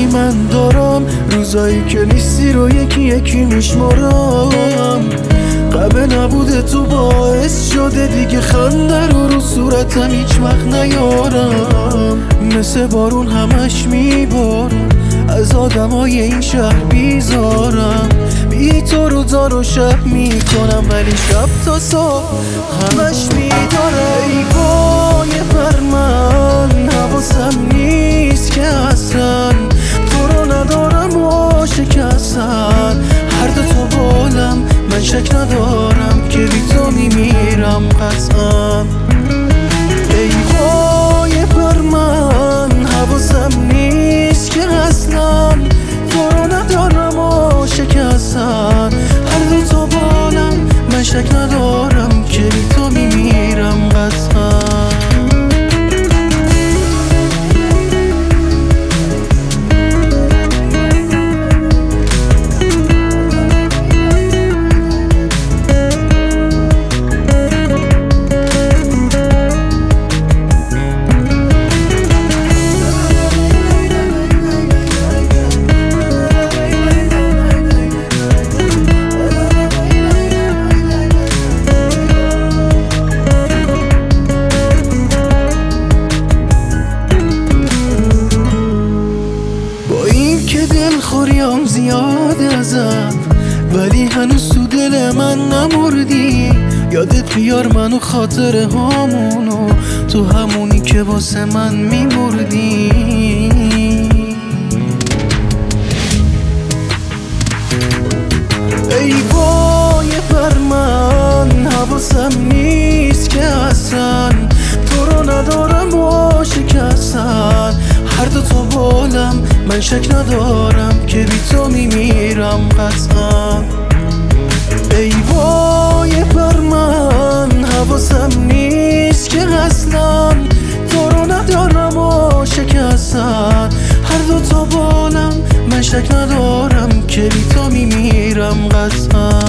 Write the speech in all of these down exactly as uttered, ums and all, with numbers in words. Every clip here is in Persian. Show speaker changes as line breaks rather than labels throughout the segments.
من دارم روزایی که نیستی رو یکی یکی میشمارم. قبل نبوده تو باعث شده دیگه خنده رو رو صورتم هیچ وقت نیارم. مثل بارون همش میبارم، از آدمای این شهر بیزارم. بی تو رو دار و شب میکنم ولی شب تا صبح همش میدارم. ای وای بر من حواسم نیست که اصلا تو رو ندارم و شکستن هر دو تا بالم. من شک ندارم که بی تو میمیرم قطعا. ای وای بر من حواسم نیست که اصلا تو رو ندارم و شکستن هر دو تا بالم. من شک ندارم که بی تو میمیرم قطعا. دلخوریم زیاد ازت ولی هنوز تو دل من نمردی. یادت بیار منو خاطره هامونو تو همونی که واسه من میمردی. ای وای بر من حواسم نیست که اصلا تو رو ندارم و شکستن هر دو تا بالم. من شک ندارم که بی تو میمیرم قطعا. ای وای بر من حواسم نیست که اصلا تو رو ندارم و شکستن هر دو تا بالم. من شک ندارم که بی تو میمیرم قطعا.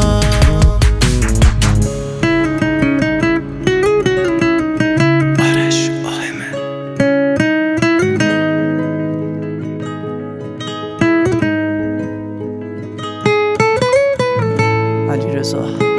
علیرضا